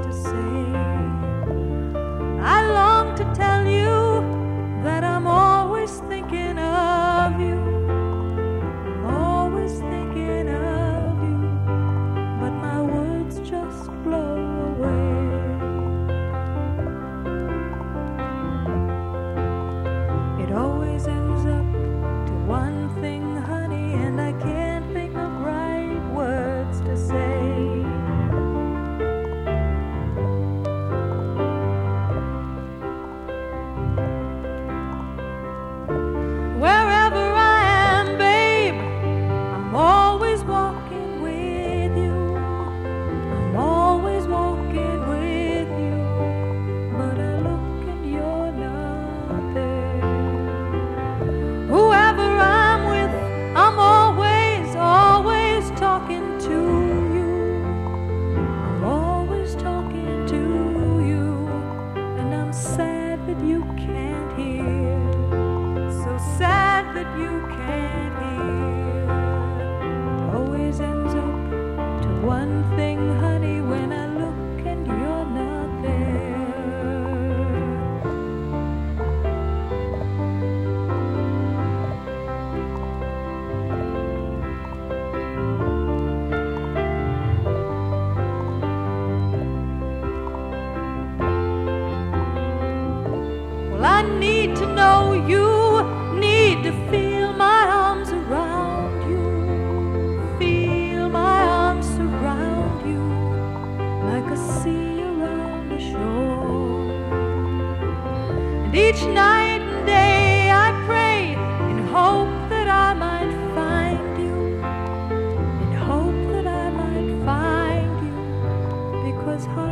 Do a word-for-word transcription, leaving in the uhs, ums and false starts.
to say. I long to tell you that I'm always thinking of you, always thinking of you, but my words just blow away. It always ends up to one thing, honey, and I can't think of right words to say. Wherever I am, babe, I'm always walking with you. I'm always walking with you, but I look and you're not there. Whoever I'm with, I'm always, always talking to you. I'm always talking to you, and I'm sad that you can't hear. So sad that you can't hear. It always ends up to one thing, honey, when I look and you're not there. Well, I need to know you, need to feel my arms around you, feel my arms surround you like a sea around the shore. And each night and day I pray in hope that I might find you, in hope that I might find you, because